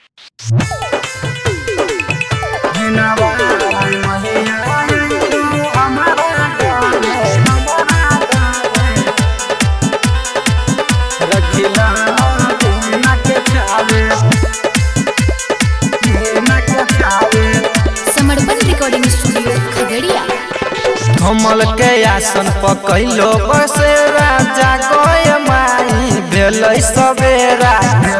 समर्पण recording studio Khagaria. कमल के आसन पकैलो बसे राजा गोय माई भेलै सवेरा।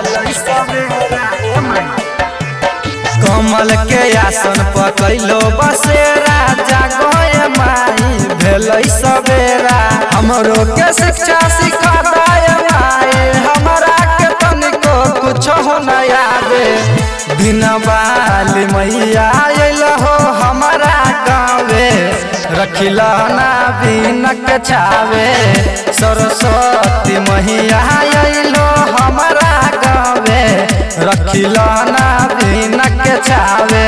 कमल के आसन पकैलो बसे राजा गोय माई भेलै सवेरा। हमरो के शिक्षा सिखा दाय माई, हमरा के तनिको कुछो न आवे। बिना बाली मैया अइलहो हमरा गाँवे, रखिला ना बिनक छावे। सरस्वती मैया अइलो हमरा गाँवे, रखिला ना बिनक छावे।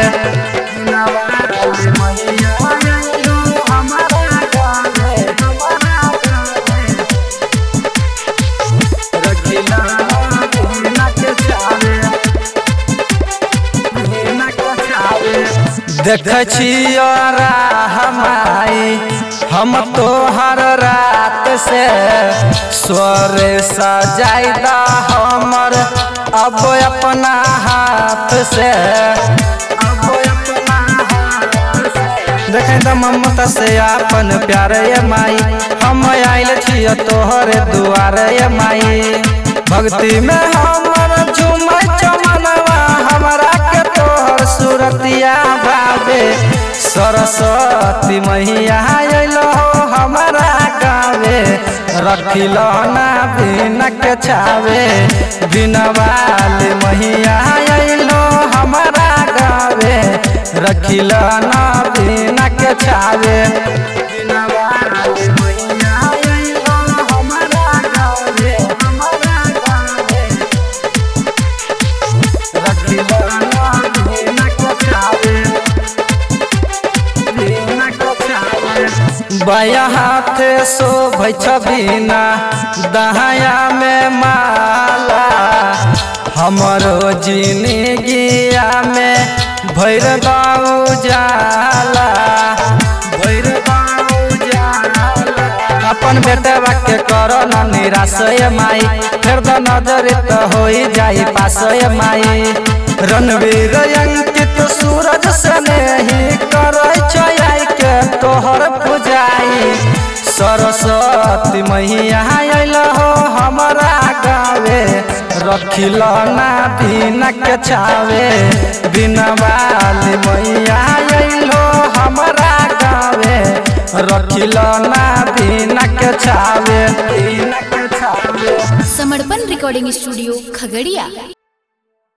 देखे छियो हमाई हम तोहर रात से, स्वर सजाइदा हमर अब अपना हाथ से। देखे द ममता से अपन प्यार ये माई, हम आइल छियो तोहरे दुआर ये माई। भक्ति में हमर झूमै चमनवा, हमरा के तोहर सूरतिया भावे। सरस्वती मैया अइलो हमरा गाँवे, रखिलो ना बिनक छावे। बिना बाली मैया अइलो हमरा गाँवे, रखिलो ना बिनक छावे। बिना बाली मैया अइलो हमरा गाँवे, रखिलो ना बिनक छावे। बाया हाथ शोभै छबिना, दहाया में माला। हमरो जिंदगिया में भैर जाला। अपन बेटवा के करो न निराश माई, फेर द नजर त होई जाई पास माई। रणवीर अंकित सूरज स्नेही करै छई के तोहर पुजाई। सरस्वती मैया अइलहो हमरा गाँवे, रखिलो ना बिनक छावे। बिना बाली मैया अइलो हमरा गाँवे, रखिलो ना बिनक छावे। समर्पण रिकॉर्डिंग स्टूडियो खगड़िया।